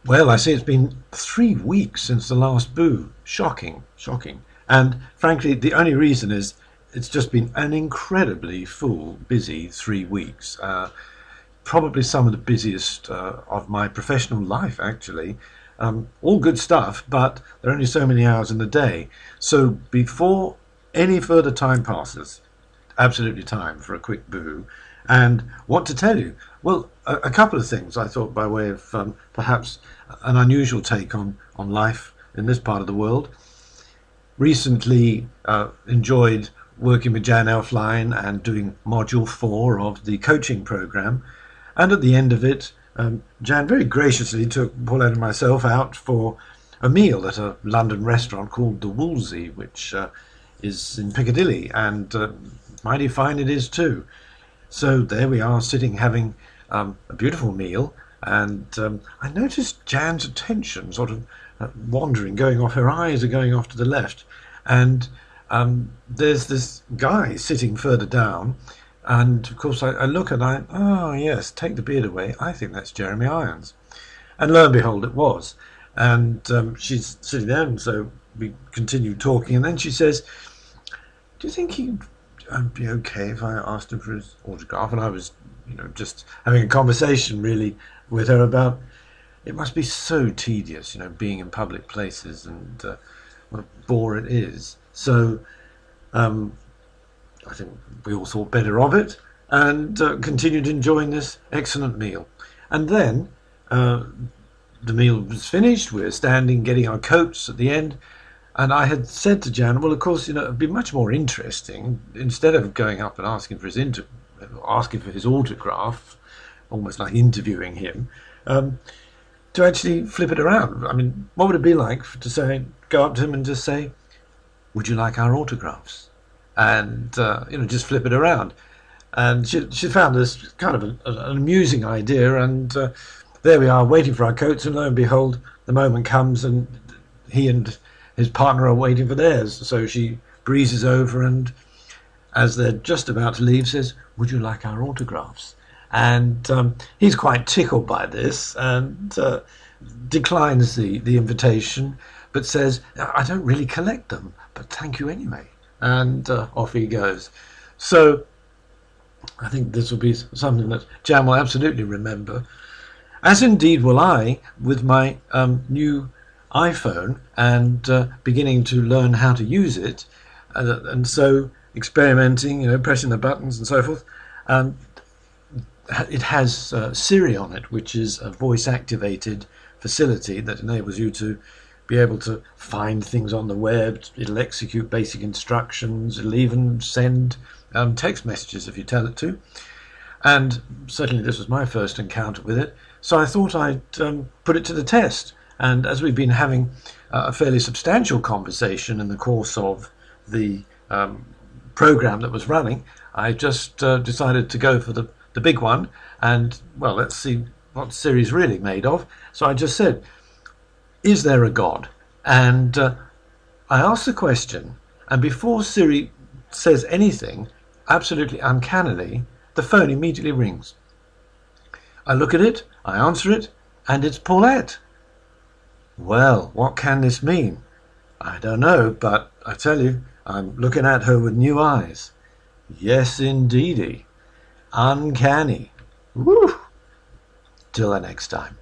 Well, I see it's been 3 weeks since the last boo. Shocking, shocking. And frankly, the only reason is it's just been an incredibly full, busy 3 weeks. Probably some of the busiest of my professional life, actually. All good stuff, but there are only so many hours in the day. So before any further time passes, absolutely time for a quick boo. And what to tell you? Well, a couple of things I thought by way of perhaps an unusual take on life in this part of the world. Recently enjoyed working with Jan Elfline and doing module 4 of the coaching program. And at the end of it, Jan very graciously took Paulette and myself out for a meal at a London restaurant called the Wolsey, which is in Piccadilly, and mighty fine it is too. So there we are, sitting having a beautiful meal, and I noticed Jan's attention sort of wandering, going off. Her eyes are going off to the left, and there's this guy sitting further down. And of course, I look and oh yes, take the beard away. I think that's Jeremy Irons. And lo and behold, it was. And she's sitting there, and so we continue talking. And then she says, "Do you think he'd be okay if I asked him for his autograph?" And I was, just having a conversation really with her about it must be so tedious, being in public places and what a bore it is. So. I think we all thought better of it and continued enjoying this excellent meal. And then the meal was finished. We were standing getting our coats at the end. And I had said to Jan, well, of course, it'd be much more interesting, instead of going up and asking for his autograph, almost like interviewing him, to actually flip it around. I mean, what would it be like to go up to him and just say, would you like our autographs? And just flip it around. And she found this kind of an amusing idea, and there we are waiting for our coats, and lo and behold, the moment comes and he and his partner are waiting for theirs. So she breezes over, and as they're just about to leave, says, would you like our autographs? And he's quite tickled by this and declines the invitation, but says, I don't really collect them, but thank you anyway. And off he goes. So I think this will be something that Jan will absolutely remember, as indeed will I, with my new iPhone and beginning to learn how to use it, and so experimenting, pressing the buttons and so forth. It has Siri on it, which is a voice-activated facility that enables you to be able to find things on the web. It'll execute basic instructions. It'll even send text messages if you tell it to. And certainly this was my first encounter with it. So I thought I'd put it to the test. And as we've been having a fairly substantial conversation in the course of the program that was running, I just decided to go for the big one. And, well, let's see what Siri's really made of. So I just said, is there a God? And I asked the question, and before Siri says anything, absolutely uncannily, the phone immediately rings. I look at it, I answer it, and it's Paulette. Well, what can this mean? I don't know, but I tell you, I'm looking at her with new eyes. Yes, indeedy. Uncanny. Woo! Till the next time.